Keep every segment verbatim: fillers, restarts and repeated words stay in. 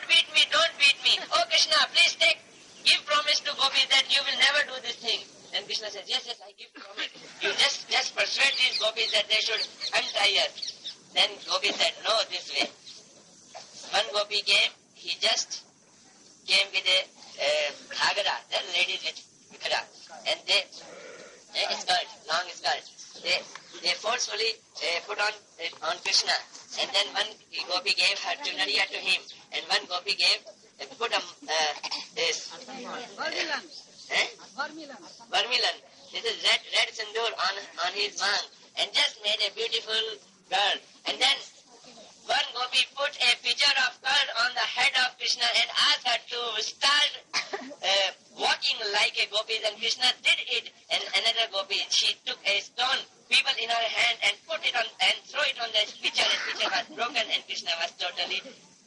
beat me, don't beat me. Oh, Krishna, please take, give promise to gopis that you will never do this thing. And Krishna says, yes, yes, I give promise. You just, just persuade these gopis that they should untie us. Then gopi said, no, this way. One gopi came, he just came with a uh, ghagara, the ladies with ghagara, and they, a skirt, long skirt. They, they forcefully uh, put on uh, on Krishna, and then one gopi gave her chunariya to him, and one gopi gave, uh, put a, uh, this, uh, Eh? Varmilan. This is red, red sindoor on, on his wang, and just made a beautiful girl. And then one gopi put a pitcher of curd on the head of Krishna and asked her to start uh, walking like a gopi. And Krishna did it. And another gopi, she took a stone, people in her hand, and put it on and throw it on the pitcher, and pitcher was broken, and Krishna was totally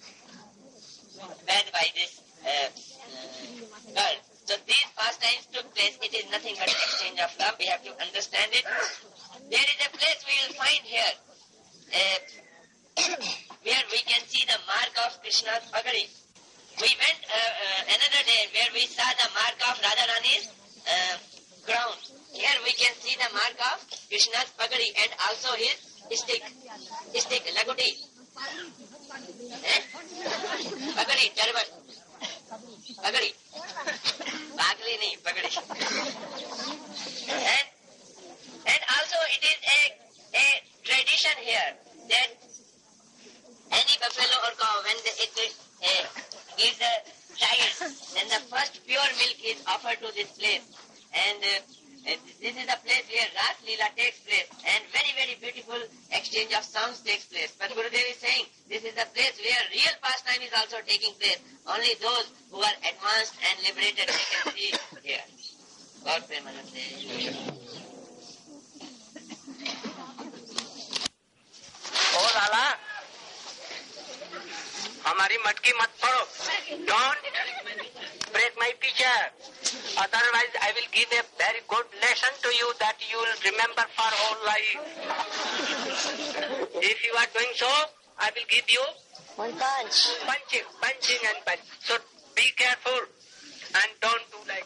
bad by this uh, uh, girl. So these pastimes took place. It is nothing but exchange of love. We have to understand it. There is a place we will find here uh, where we can see the mark of Krishna's pagadi. We went uh, uh, another day where we saw the mark of Radharani's uh, crown. Here we can see the mark of Krishna's pagadi and also his stick, stick, laguti. Eh? Pagadi, turban. Pagadi. Bagli nahi, pagadi. And, and also it is a, a tradition here that any buffalo or cow, when the, it uh, gives a child, then the first pure milk is offered to this place. And uh, this is the place where Ras Leela takes place, and very, very beautiful exchange of sounds takes place. But Gurudev is saying, this is the place where real pastime is also taking place. Only those who are advanced and liberated we can see here. God Premanande. Oh Lala, हमारी मटकी मत पड़ो. Don't break my picture. Otherwise, I will give a very good lesson to you that you will remember for whole life. If you are doing so, I will give you one punch. Punching, punching and punch. So be careful and don't do like.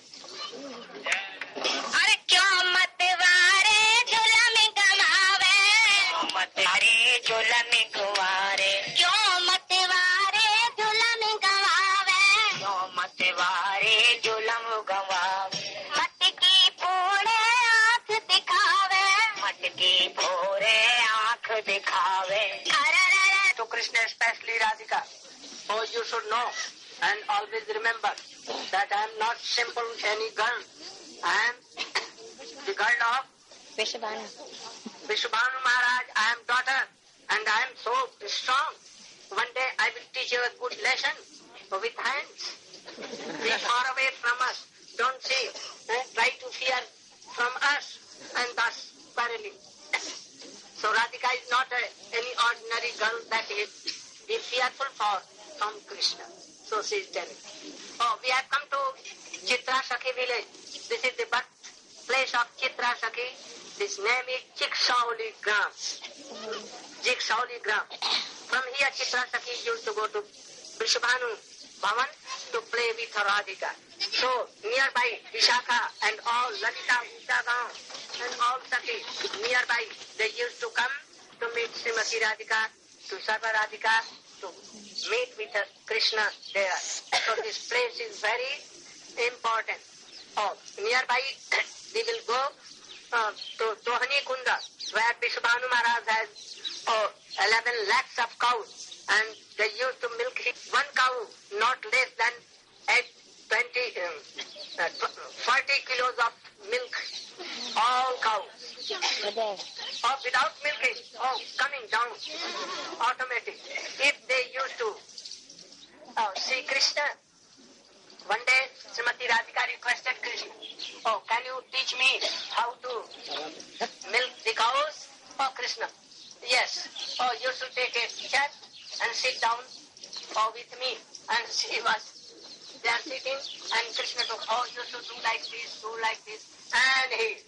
अरे क्यों मत वारे झूलम गवावे, मत अरे झूलम गवारे, क्यों मत वारे झूलम गवावे, क्यों मत वारे झूलम गवावे, मटकी फोड़े आँख दिखावे, मटकी फोड़े आँख दिखावे. To Krishna, especially Radhika. Oh, you should know and always remember that I am not simple any girl. I am the girl of Vishwabhanu. Vishwabhanu Maharaj. I am daughter and I am so strong. One day I will teach you a good lesson with hands. Be far away from us. Don't see. Eh? Try to fear from us and thus quarreling. So Radhika is not a, any ordinary girl that is be fearful for from Krishna. So she is telling. Oh, we have come to Chitra Sakhi village. This is the birthplace of Chitra Sakhi. This name is Chiksauli Gram. Chiksauli Gram. From here Chitra Sakhi used to go to Vishwabhanu Bhavan to play with Radhika. So nearby Vishakha and all Lalita, Ushagaon and all Sakhi nearby, they used to come to meet Srimati Radhika, to serve Radhika, to meet with Krishna there. So this place is very important. Oh, nearby we will go uh, to Dohani Kunda, where Vishwabhanu Maharaj has oh, eleven lakhs of cows, and they used to milk one cow not less than eight, twenty, um, uh, forty kilos of milk, all cows. Oh, without milking, oh, coming down, automatic. If they used to oh, see Krishna, one day Srimati Radhika requested Krishna, oh, can you teach me how to milk the cows? Oh, Krishna, yes. Oh, you should take a chair and sit down oh, with me. And she was there sitting, and Krishna told, oh, you should do like this, do like this. And he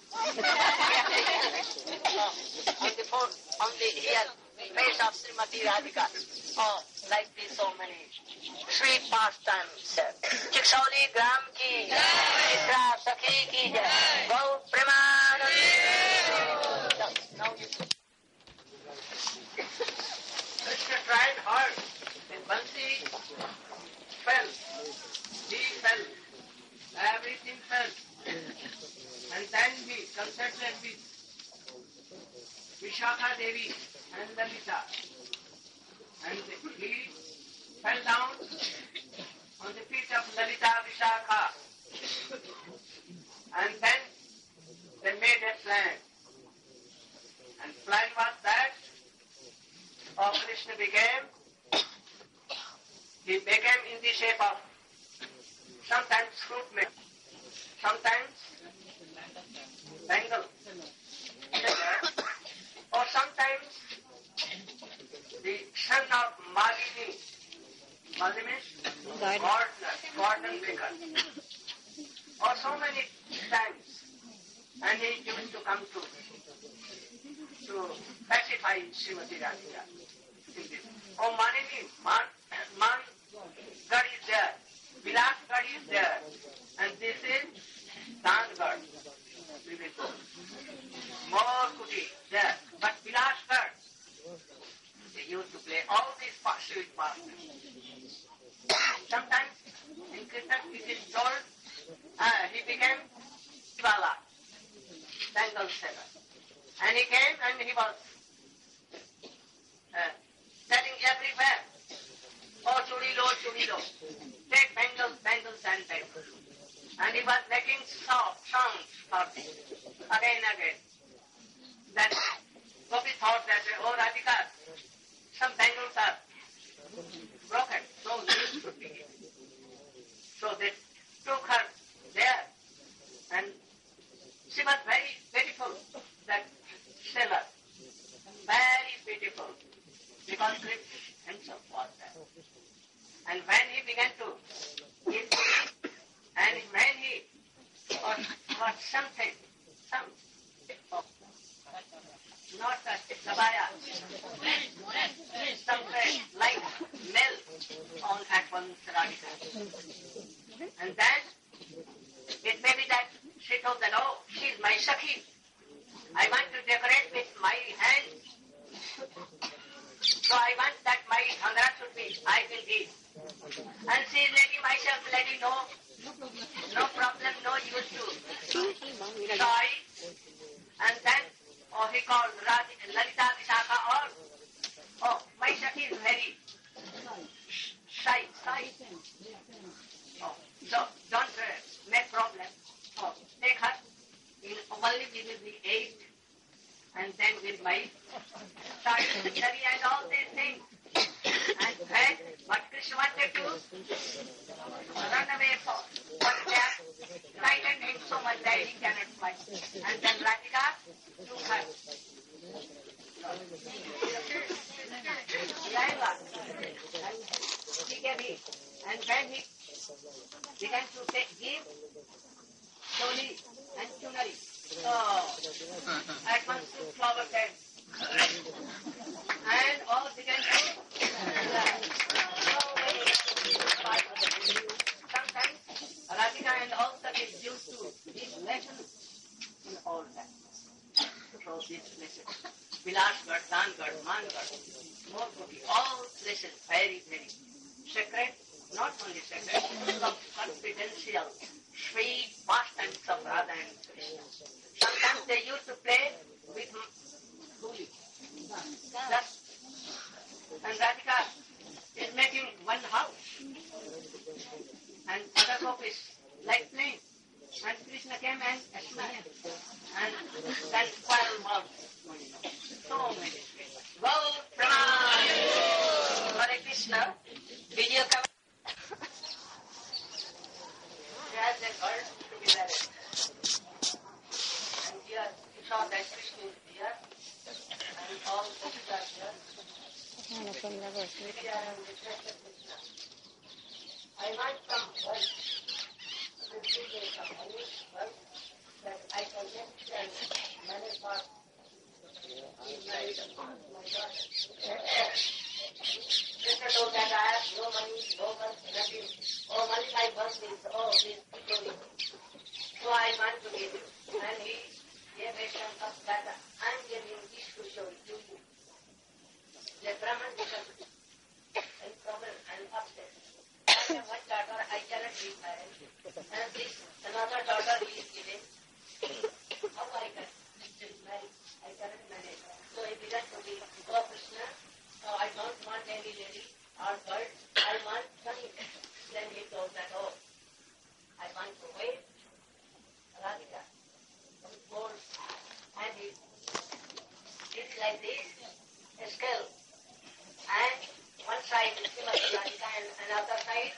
on the phone, on the ear, face of Srimati Radhika. Oh, like this, so many sweet pastimes. Chiksoli Gram ki jai, Mitra Sakhi ki jai, Gaur Premanand. Now you Krishna tried hard, and Bansi fell. He fell. Everything fell. And then he consulted with Vishakha Devi and Lalita. And he fell down on the feet of Lalita Vishakha. And then they made a plan. And plan was that of Krishna became, he became in the shape of sometimes fruit man, sometimes bangle, or sometimes the son of Malini. Malini means gardener, garden maker. Or so many times. And he used to come to, to pacify Srimati Radhika. Oh, Malini, Man, Man, God is there. Vilas God is there. And this is Dangad. We will go. More Kuti there. But Vilas God, they used to play all these sweet pastimes. Sometimes in Krishna it is told uh, he became Shivala, bangle seller. And he came and he was uh, selling everywhere. Oh, chudilo, chudilo. Take bangles, bangles and bangles. And he was making soft songs for them, again and again. Then Gopi thought that, oh Radhika, some bangles are broken, so new should be. So they took her there, and she was very beautiful, that seller. Very beautiful, because Krishna himself was there. And when he began to eat, and when he got, got something, some, oh, not a sabaya, something like milk on at one Radhika. And then it may be that she told that, oh, she's my Sakhi. I want to decorate with my hands. So I want that my bhangra should be, I will give. And she is letting myself, letting no, no problem, no use to try. And then, oh, he called Radhi, Lalita Vishakha, or, oh, my Sakhi is very shy, shy. Oh, so don't uh, make problem. Oh, take her. In only we will be eight, and then with my start study and all these things. And then what Krishna wanted to run away for. But they are frightened him so much that he cannot fly. And then Radhika took her. He gave him. And then he began to take, give Toli and Chunari. So, at once two flower beds. And all began to sometimes Radhika and all that is used to these lessons in all that. So these lessons, Vilasgad, Dangad, Mangad, Morkoti, all lessons very, very sacred, not only sacred, but confidential, sweet pastimes of Radha and Krishna. Sometimes they used to play with Guli. Just, and Radhika is making one house. And other gopis like playing. And Krishna came and smiled. And then twelve months going on. So many things. Go, Pranam! Hare Krishna. Video come. As a girl to be married. And here, you saw that Krishna is here. And all gopis are here. I want some work. That I can get and manage for my daughter. Krishna told that I have no money, no birth, nothing. Oh, only my birth is, oh, please give me. So I want to give you. And he gave a chunk of that I am giving this to show to you. The Brahman became in problem and upset. I have one daughter, I cannot leave her. And this another daughter he is giving. How I can still marry? I cannot manage. So he began to be, oh Krishna, oh, I don't want any lady or bird, I want money. Then he told that, oh, I want to wait. Radhika, with gold, and he did like this, a skull, and one side is Srimati Radhika and another side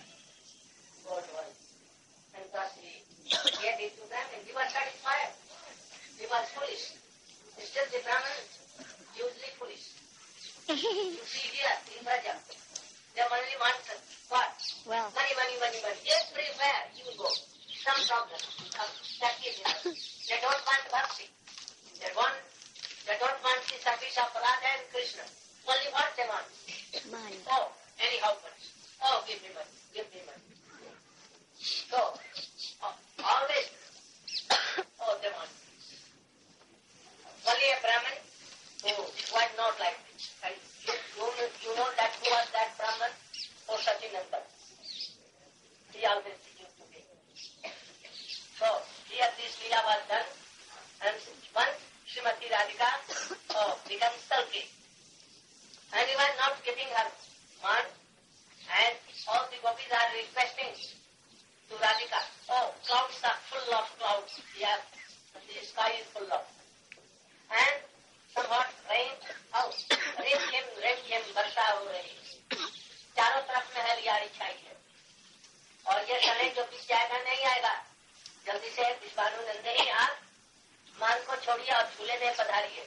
gold one. And thus he gave it to them and he was satisfied. He was foolish. Still the Brahmins, usually foolish. You see here in Braja, they only want what? Well. Money, money, money, money. Everywhere you go. Some problem. Some, that is enough. They don't want mercy. They want, they don't want the service of Radha and Krishna. Only what they want? Money. Oh, anyhow much. Oh, give me money. Give me money. So, uh, always, oh, they want. Only a Brahman who was not like this. And you, you, you know that who was that Brahman? Oh, Sachinanda. He always used to be. So, here this Leela was done, and once Srimati Radhika oh, became sulky. And he was not giving her man, and all the gopis are requesting to Radhika, oh, clouds are full of clouds here, the sky is full of. And somewhat rain, oh, rain came, rain came, वर्षा हो रही है. चारों तरफ में हरियाली छाई है. और ये समय जो पीछे आएगा नहीं आएगा. जल्दी से विश्वानु नंदिनी आप मान को छोड़िए और झूले में पधारिए.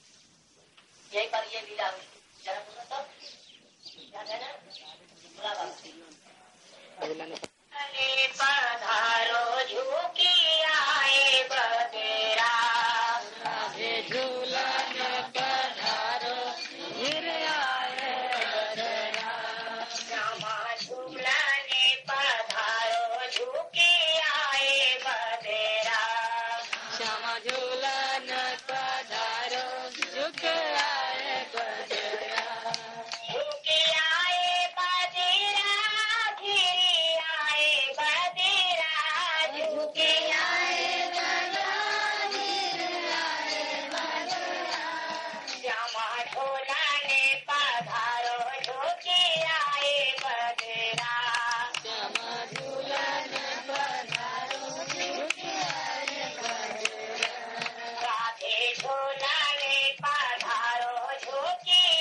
यहीं पर ये लीला हुई. जरा बोलो तो क्या कहना? बोला बाबा. पधारो झुकी आए बतेरा. झूलन पधारो गिर आए बतेरा. श्यामा झूलने पधारो झुकी आए बतेरा. श्यामा झूलन पधारो झुक आए बतेरा. झुकी आए बतेरा गिरी आए बतेरा. झुकी आए बतेरा गिर आए बतेरा. श्यामा झूलने पधारो झुकी आए बतेरा. श्यामा झूलने पधारो झुकी आए बतेरा. राधे झूलने पधारो झुकी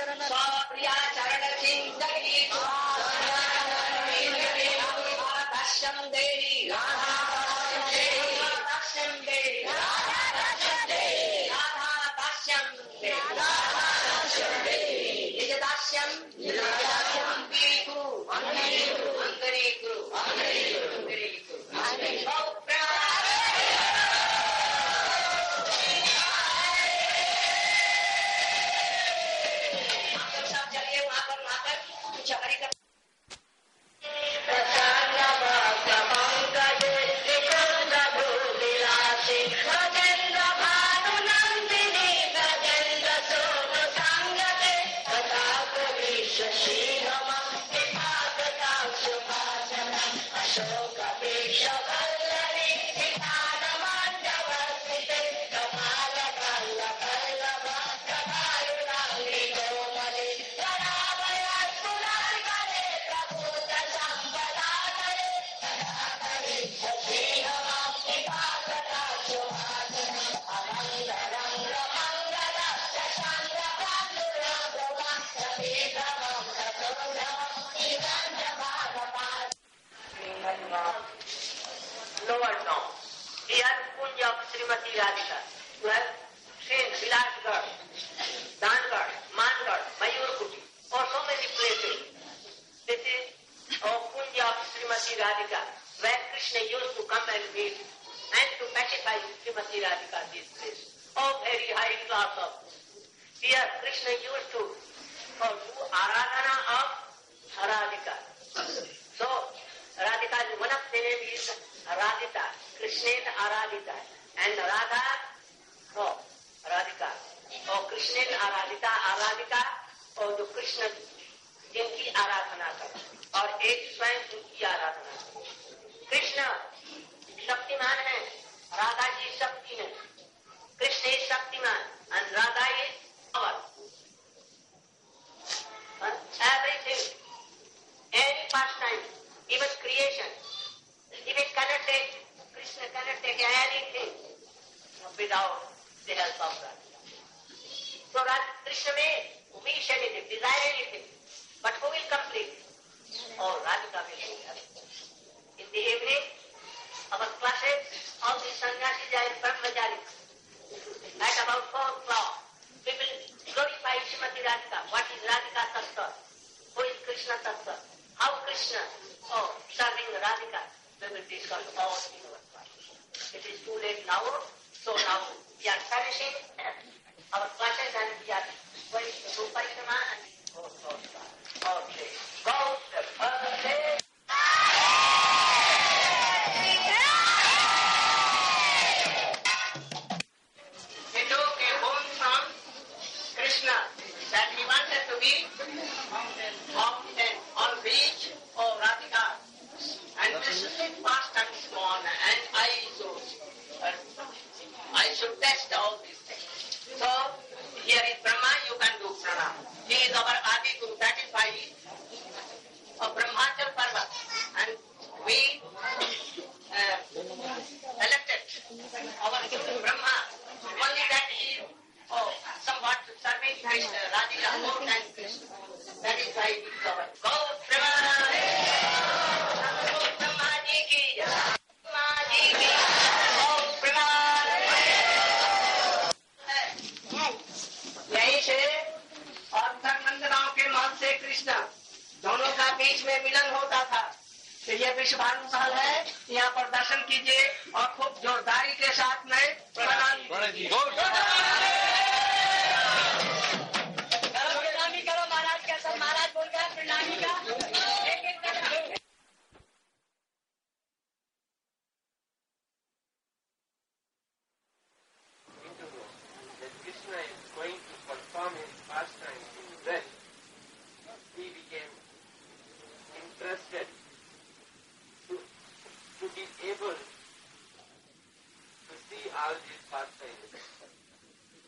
स्वप्रिया चरण चिंतकी दास्यम देवी राधा दास्यम देवी राधा दास्यम देवी निज दास्यम अंगीकु अंगीकु अंगीकु अंगीकु चलिए वहां पर वहां पर कुछ हमारी lower down. Here Kunj of Srimati Radhika. Well, Shen, Vilasgarh, Dangarh, Mangarh, Mayurkuti, or so many places. This is oh, Kunj of Srimati Radhika, where Krishna used to come and meet and to pacify Srimati Radhika, this place. Oh, very high class of. Here Krishna used to oh, do Aradhana of Radhika. So, Radhika, one of the name is Radhika, Krishna Aradhika, and Radha, oh, Radhika, oh, Krishna Aradhika, Aradhika, oh, the Krishna, जिनकी आराधना कर, और एक स्वयं जिनकी आराधना कर. कृष्ण शक्तिमान है, राधा जी शक्ति है. Krishna is Shaktimaan, and Radha is power. Everything, any pastime, even creation, even cannot take, Krishna cannot take anything without the help of God. So Krishna may wish anything, desire anything, but who will complete? Oh, Radhika will do that. In the evening, our classes, all the sannyasis are in Brahmachari. At about four o'clock, we will glorify Srimati Radhika. What is Radhika Tattva? Who is Krishna Tattva? How Krishna, oh, serving Radhika, we will discuss all in our class. It is too late now, so now we are finishing our classes and we are going to do Parikramā and go to okay. Go the first day. He took a home from Krishna that he wanted to be mountain on beach or Radhika. And this is fast and small, and I should, uh, I should test all these things. So, here is Brahma, you can do pranam. He is our Adi Guru, that is why of Brahmachal Parvat. And we uh, elected our Guru Brahma, only that he is oh, somewhat serving Krishna, Radhika more than Krishna. That is why we cover. Go Brahma! यही से और नंदगांव के महल से कृष्ण दोनों का बीच में मिलन होता था. तो ये विश्व भानु महल है, यहाँ पर दर्शन कीजिए और खूब जोरदारी के साथ में प्रणाम प्रणामी करो. महाराज का सब महाराज बोल गया प्रणामी का एक एक Krishna is going to perform his pastime in rest, he became interested to, to be able to see all these pastimes.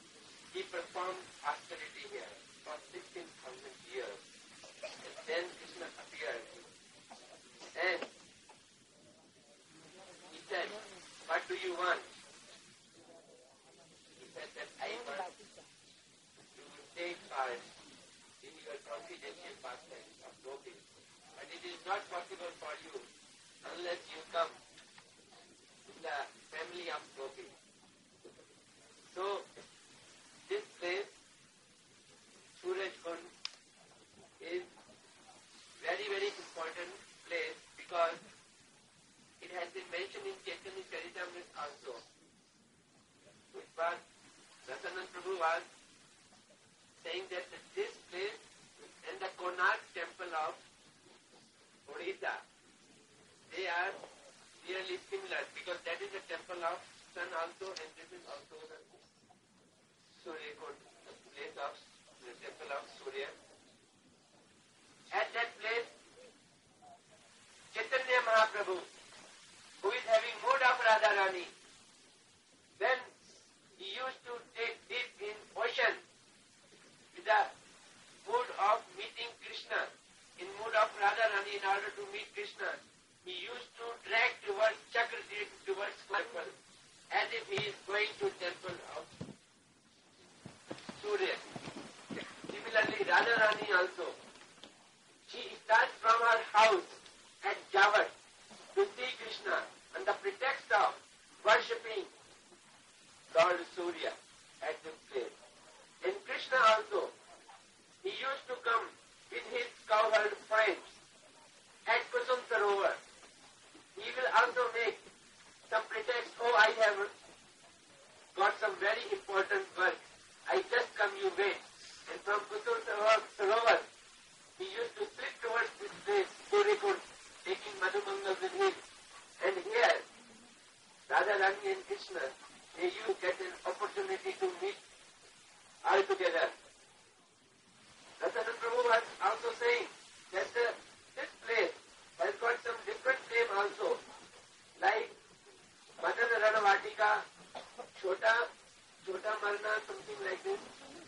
Rani also. She starts from her house at Javat to see Krishna on the pretext of worshipping Lord Surya at this place. And Krishna also, he used to come with his cowherd friends at Kusum Sarovar. He will also make some pretext, oh, I have got some very important work. I just come, you wait. And from Kusum Sarovar, he used to slip towards this place, Kurikund, taking Madhumangal with him. And here, Radha Rani and Krishna, they you get an opportunity to meet all together. Ratanand Prabhu was also saying that the, this place has got some different name also, like Madan Ranavatika, Chota, Chota Marna, something like this.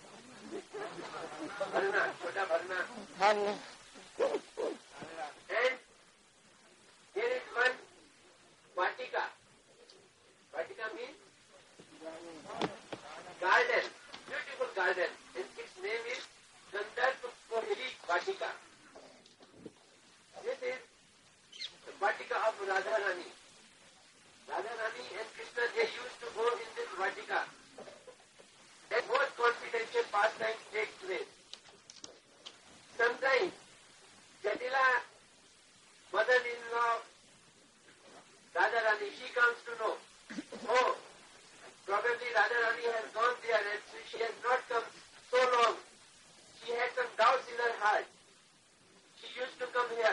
Bharna, Chota Bharna. And there is one Vatika. Vatika means garden, beautiful garden. And its name is Gandharva Kohili Vatika. This is the Vatika of Radharani. Radharani and Krishna, they used to go in this Vatika. And most confidential pastimes take place. Sometimes Jatila, mother-in-law, Radharani, she comes to know, oh, probably Radharani has gone there and she has not come so long. She had some doubts in her heart. She used to come here.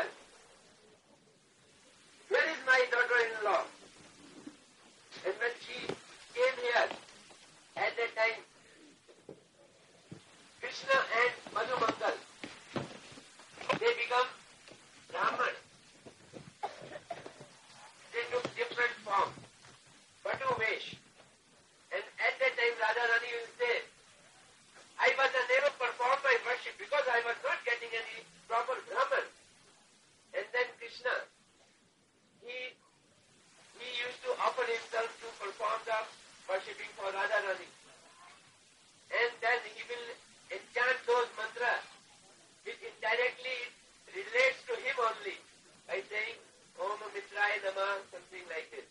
Where is my daughter-in-law? And when she came here, at that time, Krishna and Madhumangal, they become Brahman. They took different form, Batu Vesh. And at that time, Radharani will say, I was unable to perform my worship because I was not getting any proper Brahman. And then Krishna, he he used to offer himself to perform the worshipping for Radharani. And then he will enchant those mantras which indirectly relates to him only by saying, Om Mitraya Namah, something like this.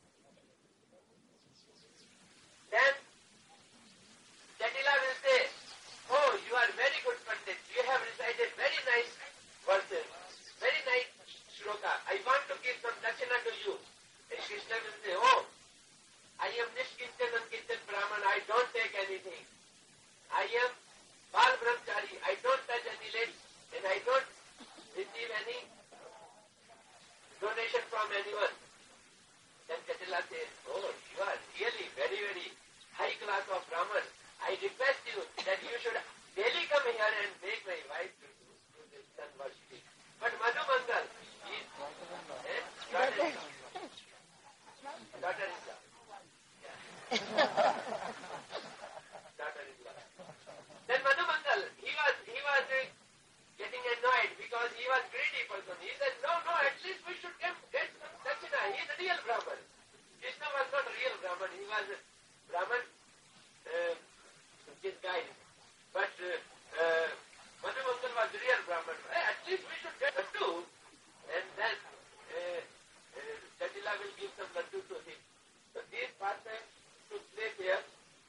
Then Jatila will say, oh, you are very good Pandit. You have recited very nice verses, very nice shloka. I want to give some dakshina to you. And Krishna will say, oh, I am Nishkintan and Kintan Brahman. I don't take anything. I am Bal Brahmachari. I don't touch any lips and I don't receive any donation from anyone. Then Jatila says, oh, you are really very, very high class of Brahman. I request you that you should daily come here and make my wife to do this sun worshipping. But Madhumangal is eh, daughter-in-law. Daughter-in-law. Yeah. Daughter-in-law. Then Madhumangal, he was, he was uh, getting annoyed because he was greedy person. He said, no, no, at least we should get, get some dakshina. He is a real Brahman. Krishna was not a real Brahman. He was a Brahman, uh, his guide. But uh, uh, Madhumangal was a real Brahman. Hey, at least we should get laddu. And then uh, uh, Jatila will give some laddu to him. So these pastimes took place here.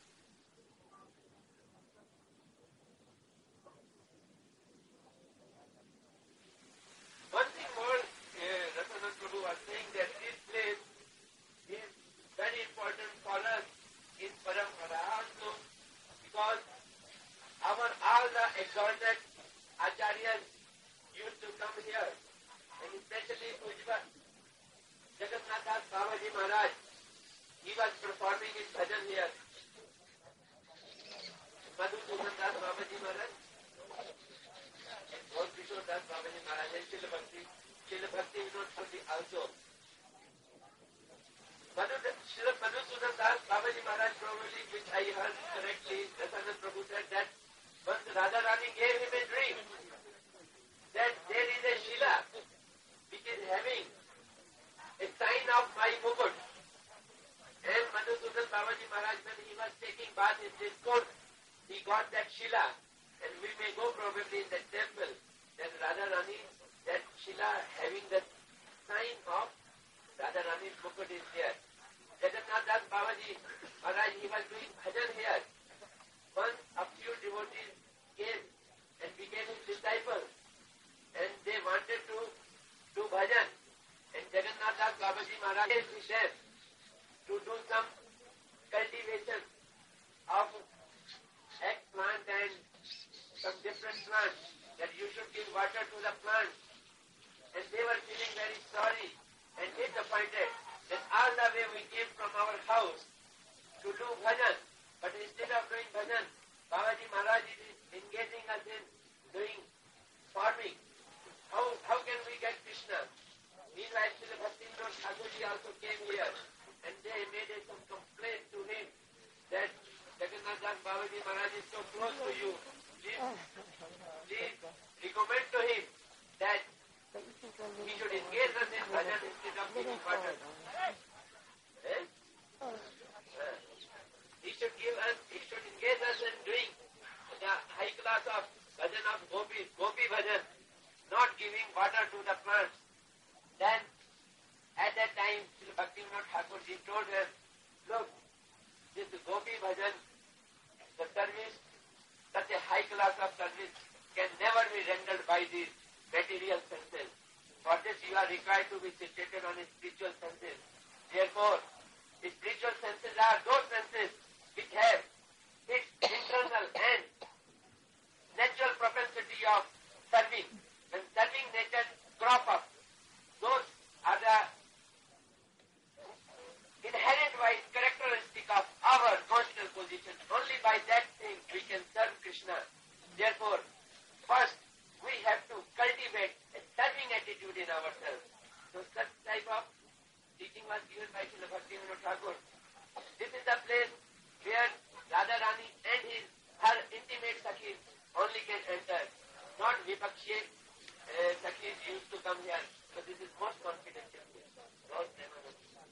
One thing more, uh, Ratanand Prabhu was saying that this place is very important for us in Parampara also because our all the exalted acharyas used to come here, and especially Pujva Jagannath Das Babaji Maharaj, he was performing his bhajan here. Madhusudan Das Babaji Maharaj and Gaur Kishore Das Babaji Maharaj and Srila Bhakti, Srila Bhakti Vinod Puri also. Srila Madhusudan Das Babaji Maharaj probably, which I heard correctly, Ratanand Prabhu said that once Radharani gave him a dream that there is a Shila which is having a sign of my mukut. And Madhusudan Babaji Maharaj, when he was taking bath in this court, he got that Shila And we may go probably in the temple, that Radharani, that Shila having the sign of Radharani's mukut is there. Jagannath Das Babaji Maharaj, he was doing bhajan here. Once a few devotees came and became his disciples, and they wanted to do bhajan. And Jagannath Das Babaji Maharaj gave them to do some cultivation of eggplant and some different plants, that you should give water to the plants. And they were feeling very sorry and disappointed that all the way we came from our house to do bhajan, but instead of doing bhajan, Babaji Maharaj is engaging us in doing farming. How how can we get Krishna? Meanwhile, Srila Bhaktivinoda Thakurji also came here, and they made some complaint to him that Jagannath Das Babaji Maharaj is so close to you. Please, please recommend to him that he should engage us in bhajan instead of giving water. Eh? Uh, he should give us, he should engage us in doing the high class of bhajan of Gopi, Gopi bhajan, not giving water to the plants. Then, at that time, Srila Bhaktivinoda Thakurji told him, look, this Gopi bhajan, the service, such a high class of service, can never be rendered by these material senses. For this you are required to be situated on spiritual senses. Therefore, the spiritual senses are those senses which have its internal and natural propensity of serving. When serving nature crop up, those are the inherent wise characteristic of our conscious position. Only by that thing we can serve Krishna. Therefore, first we have to cultivate a serving attitude in ourselves. So such type of teaching was given by Srila Bhaktivinoda Thakur. This is the place where Radharani and his her intimate Sakhis only can enter. Not Vipakshi uh, Sakhis used to come here. So this is most confidential place. Lord Premanand.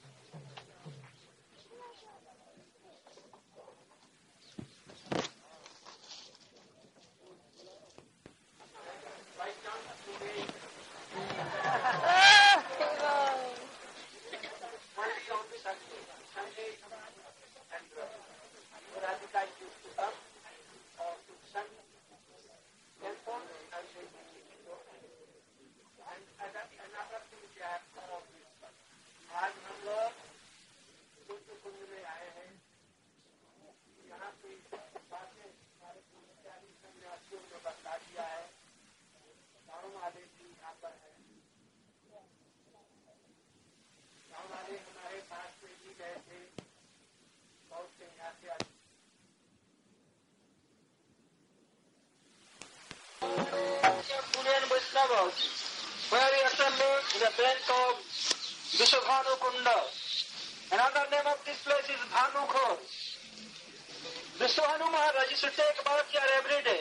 Where we assembled in the bank of Vishwabhanu Kunda. Another name of this place is Bhanukho. Vishwabhanu Maharaj used to take bath here every day.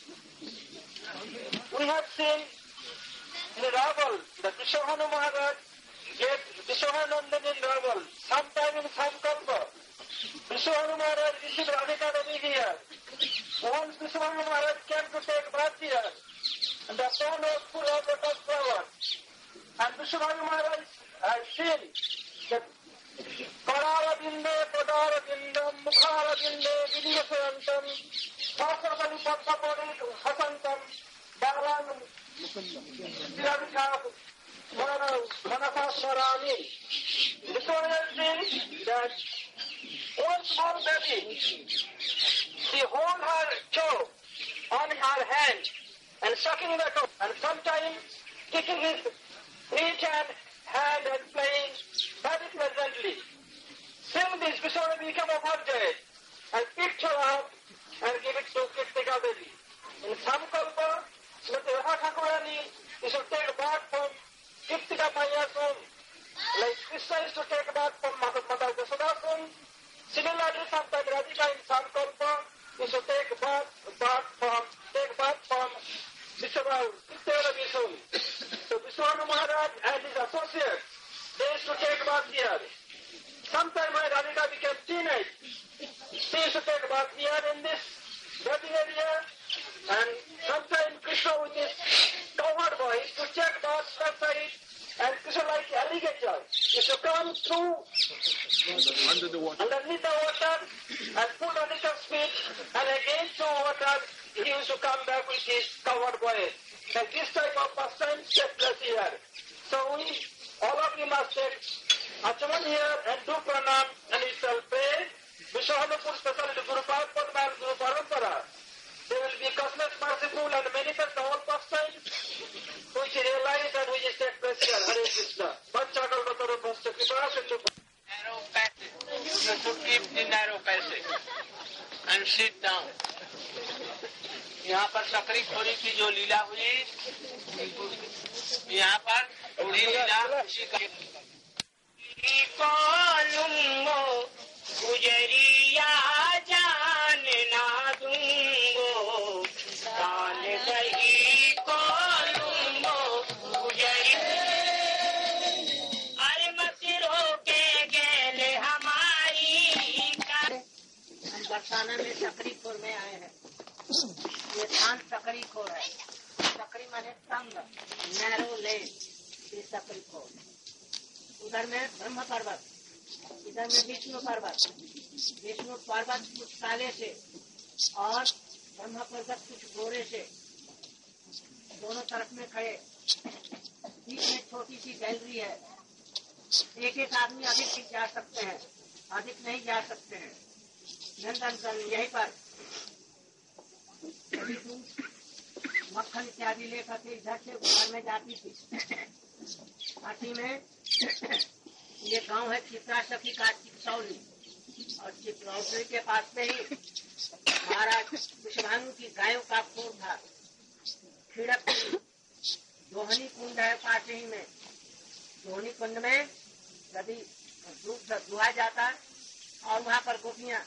We have seen in the Raval that Vishwabhanu Maharaj gave Vishwabhanandan in Raval sometime in Samkalpa. Vishwabhanu Maharaj received Radhika Devi here. Once Vishwabhanu Maharaj came to take bath here, and the pond was full of lotus flowers. And Vishwabhanu Maharaj has seen that Kararabinde, Padarabindam, Mukharabinde, Vidyasayantam, Vasavali Pattapodi, Hasantam, Balan, Siradikha, Manasasmarami. Vishwabhanu has seen that one small baby, she hold her toe on her hand, and sucking the cup, and sometimes kicking his feet and hand and playing very pleasantly. Seeing this, Vishwabhanu became offended and picked her up and gave it to Kirtika Devi. In Samkalpa, Srimati Radha Thakurani is to take bath from Kirtika Maya's home, like Krishna is to take bath from Mother Yashoda's home. Similarly, sometimes Radhika in Samkalpa is to take bath, bath from, take bath from Vishwabhanu, Devi's home. So Vishwabhanu Maharaj and his associates, they used to take bath here. Sometime when Radhika became teenage, she used to take bath here in this bathing area, And sometimes Krishna with his coward voice to check that side, and Krishna like alligator. If you come through Under the water. underneath the water and pull a little speed and again through water, he used to come back with his coward voice. And this type of pastime takes place here. So we, all of you must take Achaman here and do pranam, and we shall pray Vishwanupur special to Guru Padma and Guru Parampara. They will be costless, merciful, and manifest all pastimes which realize and which take place here. Hare Krishna. Bachakal Vatara Bhasta Kripa Sindhu. Narrow passage. You should keep the narrow passage and sit down. यहाँ पर सकरी खोरी की जो लीला हुई, यहाँ पर बूढ़ी लीला उसी का कौलूंगो गुजरिया जान ना दूंगो जान गई कौलूंगो गुजरी अरे मत रोके गेले हमारी का हम बरसाना में सकरीपुर में आए हैं। ये धान सकरीखोर है। सकरी माने तंग, नैरो लेन, ये सकरीखोर। उधर में ब्रह्म पर्वत, इधर में विष्णु पर्वत। विष्णु पर्वत कुछ काले से और ब्रह्म पर्वत कुछ गोरे से, दोनों तरफ में खड़े। बीच में छोटी सी गैलरी है। एक एक आदमी अधिक जा सकते हैं, अधिक नहीं जा सकते हैं। नंदन यहीं पर मक्खन इत्यादि लेकर के इधर से घर में जाती थी। हाथी में ये गांव है चित्रा सखी का चित्सौली, और चित्सौली के पास में ही महाराज विश्वानु की गायों का खोर था। खिड़क दोहनी कुंड है पास ही में। दोहनी कुंड में यदि दूध दुहा जाता और वहाँ पर गोपियाँ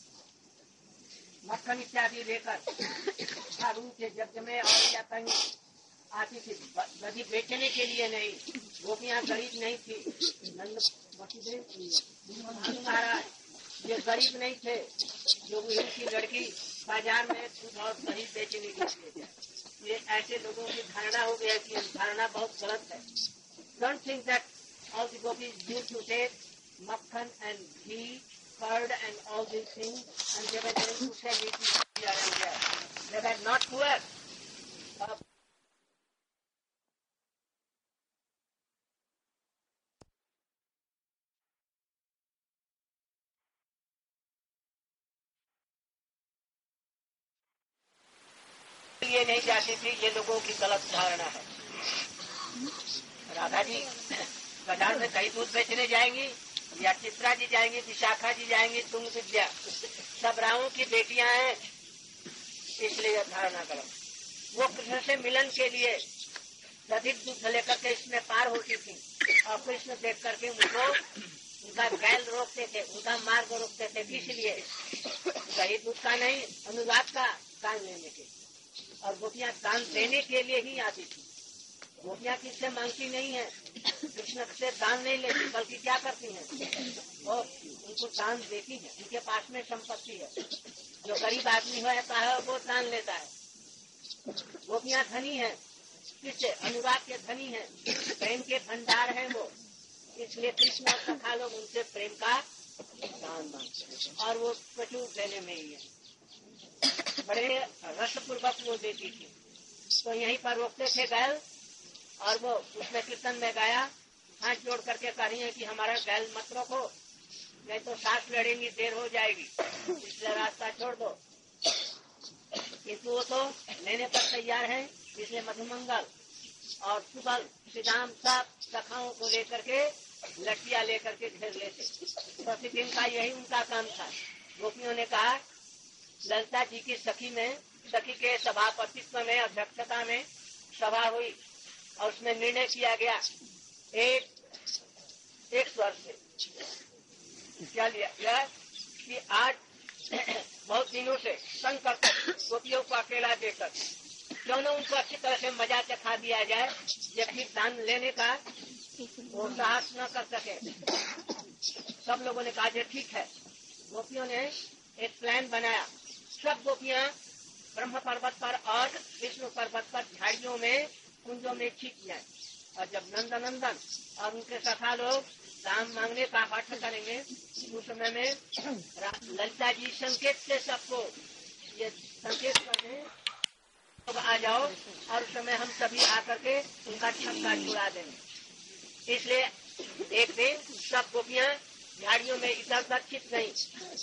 मक्खन इत्यादि लेकर साधु के यज्ञ में और या कहीं आती थी। यदि बेचने के लिए नहीं, गोपियाँ गरीब नहीं थी। नंद महाराज ये गरीब नहीं थे जो उनकी लड़की बाजार में दूध और दही बेचने के लिए। ये ऐसे लोगों की धारणा हो गया कि धारणा बहुत गलत है। Don't think that all the gopis used to take makkhan and ghee, curd and all these things, and they were going to sell it here and there. They were not poor. Uh, ये नहीं जाती थी, ये लोगों की गलत धारणा है। राधा जी बाजार में कहीं दूध बेचने जाएंगी, या चित्रा जी जाएंगी, विशाखा जी जाएंगी, तुंग विद्या, सब रावों की बेटियां हैं, इसलिए यह धारणा करो। वो कृष्ण से मिलन के लिए अधिक दूध लेकर के इसमें पार होती थी, और कृष्ण देख करके उनको उनका गैल रोकते थे, उनका मार्ग रोकते थे। इसलिए सही दूध का नहीं, अनुराग का दान लेने के, और गोपियां दान देने के लिए ही आती थी। गोपियां किससे मांगती नहीं है, कृष्ण से दान नहीं लेती, बल्कि क्या करती हैं, और उनको दान देती है। उनके पास में संपत्ति है। जो गरीब आदमी होता है वो दान लेता है। गोपियां धनी है, किससे, अनुराग के धनी है, प्रेम के भंडार है वो। इसलिए कृष्ण और सखा लोग उनसे प्रेम का दान मांगते हैं, और वो प्रचुर देने में ही है। बड़े रसपूर्वक वो देती थी। तो यहीं पर रोकते थे बैल, और वो उसमें कीर्तन में गाया, हाथ जोड़ करके कह रही है कि हमारा बैल मत रोको, नहीं तो सांस लड़ेंगी, देर हो जाएगी, इसलिए रास्ता छोड़ दो। किंतु वो तो लेने पर तैयार है। इसलिए मधुमंगल और सुबल, श्रीराम सब सखाओं को लेकर के लठिया लेकर के घेर लेते। प्रतिदिन का यही उनका काम था। गोपियों ने कहा, ललिता जी की सखी में, सखी के सभापतित्व में, अध्यक्षता में सभा हुई, और उसमें निर्णय किया गया एक एक स्वर से क्या लिया गया कि आज बहुत दिनों से शंकर गोपियों को अकेला देकर क्यों न उनको अच्छी तरह से मजा चखा दिया जाए, जबकि दान लेने का वो साहस न कर सके। सब लोगों ने कहा ठीक है। गोपियों ने एक प्लान बनाया। सब गोपियां ब्रह्म पर्वत पर और विष्णु पर्वत पर झाड़ियों में कुंजों में छिप जाए। और जब नंदनंदन और उनके सखा लोग दाम मांगने का हठ करेंगे उस समय में ललिता जी संकेत से सबको ये संकेत कर दें तो आ जाओ, और उस समय हम सभी आकर के उनका छक्का छुड़ा देंगे। इसलिए एक दिन सब गोपियां झाड़ियों में इधर उधर छिप गई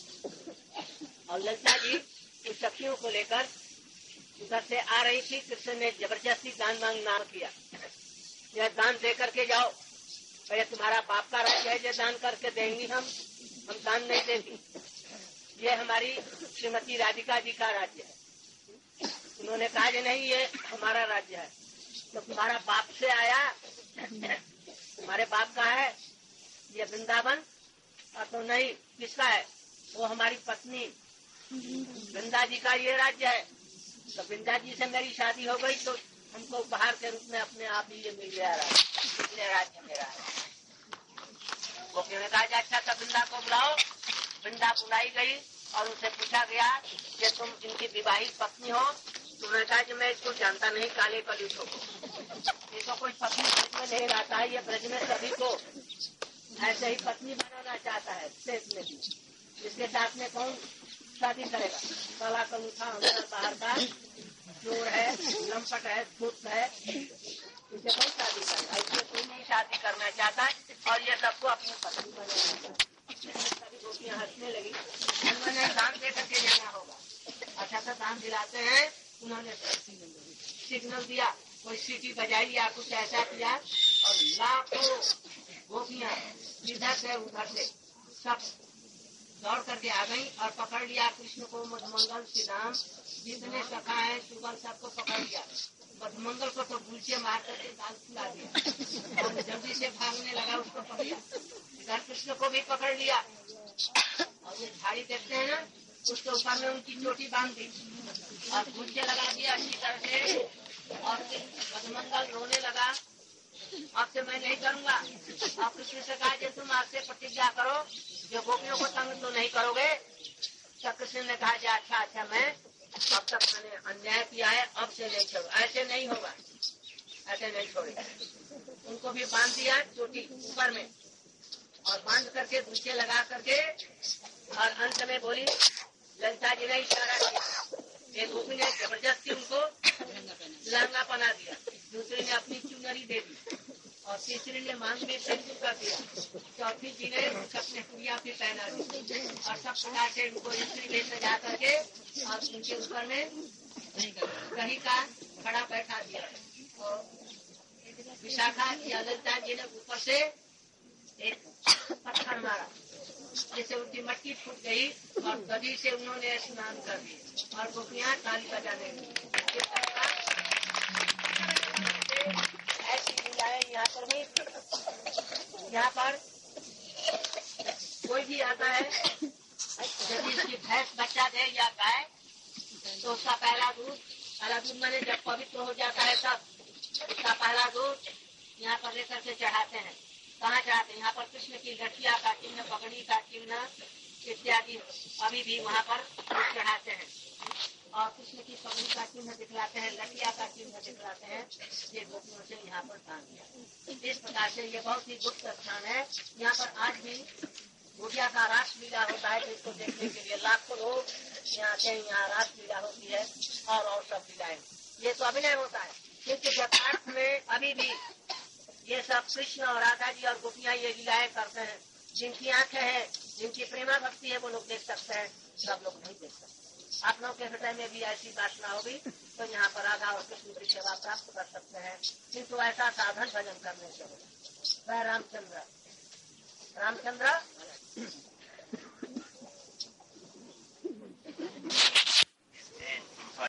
और ललिता जी उस सखियों को लेकर उधर से आ रही थी। कृष्ण ने जबरदस्ती दान मांगना किया, यह दान दे करके जाओ, भैया तुम्हारा बाप का राज्य है, ये दान करके देंगी, हम हम दान नहीं देंगी, ये हमारी श्रीमती राधिका जी का राज्य है। उन्होंने कहा कि नहीं ये हमारा राज्य है। तो तुम्हारा बाप से आया, तुम्हारे बाप का है ये वृंदावन, और तो नहीं किसका है, वो हमारी पत्नी वृंदा जी का ये राज्य है। तो वृंदा जी से मेरी शादी हो गई तो हमको उपहार के रूप में अपने आप ही ये मिल गया राज्य, इसलिए राज्य मेरा है। गोपियों ने कहा अच्छा तो वृंदा को बुलाओ। वृंदा बुलाई गई और उनसे पूछा गया कि तुम इनकी विवाहित पत्नी हो। तुमने कहा कि मैं इसको जानता नहीं, काले कलयुग को ये तो कोई पत्नी में नहीं रहता है, ये ब्रज में सभी को ऐसे ही पत्नी बनाना चाहता है। देश में भी इसके साथ में कौन शादी करेगा? काला कलूठा अंदर बाहर का चोर है, लंपट है, धूत है, इसे कौन शादी करेगा? इसलिए कोई नहीं शादी करना चाहता और ये सबको अपनी पत्नी बनाना चाहता है। सभी गोपियां हंसने लगी। उन्होंने दान दे करके जाना होगा। अच्छा सा दान दिलाते हैं। उन्होंने सिग्नल दिया, कोई सीटी बजाई या कुछ ऐसा किया और लाखों गोपियां इधर से उधर से सब दौड़ करके आ गई और पकड़ लिया कृष्ण को। मधुमंगल श्री राम जितने सखा है सुबह सबको पकड़ लिया। मधुमंगल को तो गुलचे मार करके दाल खिला दिया और जल्दी से भागने लगा, उसको पकड़ लिया। इधर कृष्ण को भी पकड़ लिया और ये झाड़ी देखते हैं ना, उसके ऊपर में उनकी चोटी बांध दी और गुलचे लगा दिया अच्छी तरह से। और मधुमंगल रोने लगा, आपसे मैं नहीं करूंगा। आप कृष्ण से कहा कि तुम आपसे प्रतिज्ञा करो जो गोपियों को तंग तो नहीं करोगे। तब कृष्ण ने कहा अच्छा अच्छा मैं अब तक मैंने अन्याय किया है, अब से नहीं छोड़ो। ऐसे नहीं होगा, ऐसे नहीं छोड़ेगा। उनको भी बांध दिया चोटी ऊपर में और बांध करके गुच्छे लगा करके और अंत में बोली ललिता जी ने इशारा किया। एक गोपी ने जबरदस्ती उनको लहंगा पहना दिया, दूसरी ने अपनी चुनरी दे दी और तीसरी ने मांग में सिंदूर कर दिया, चौथी जी ने अपने पुड़िया भी पहना दी और सब प्रकार से उनको स्त्री में सजा करके और उनके ऊपर में दही का खड़ा बैठा दिया। और विशाखा या ललिता जी ने ऊपर से एक पत्थर मारा जिससे उनकी मटकी फूट गई और गदी से उन्होंने स्नान कर दिया और गोपियां ताली बजाने लगी। ऐसी लीलाएं यहाँ पर भी, यहाँ पर कोई भी आता है यदि इसकी भैंस बच्चा दे या गाय तो उसका पहला दूध पहला दूध मैंने जब पवित्र हो जाता है तब उसका पहला दूध यहाँ पर लेकर के चढ़ाते हैं। कहाँ चढ़ाते हैं? यहाँ पर कृष्ण की लठिया का चिन्ह, पगड़ी का चिन्ह इत्यादि अभी भी वहाँ पर चढ़ाते हैं और कृष्ण की पगड़ी का चिन्ह दिखलाते हैं, लठिया का चिन्ह दिखलाते हैं। ये गोपियों से यहाँ पर दान दिया। इस प्रकार से ये बहुत ही गुप्त स्थान है। यहाँ पर आज भी गोपिया का रास लीला होता है जिसको देखने के लिए लाखों लोग यहाँ आते हैं। यहाँ रास लीला होती है और और सब लीलाएं। ये तो अभिनय होता है क्योंकि यथार्थ में अभी भी ये सब कृष्ण और राधा जी और गोपियां ये लीलाएं करते हैं। जिनकी आंखें हैं, जिनकी प्रेमा भक्ति है वो लोग देख सकते हैं, सब लोग नहीं देख सकते। आप लोगों के हृदय में भी ऐसी वासना होगी तो यहाँ पर राधा और कृष्ण की सेवा प्राप्त कर सकते हैं, किंतु ऐसा साधन भजन करने से होगा। रामचंद्र रामचंद्र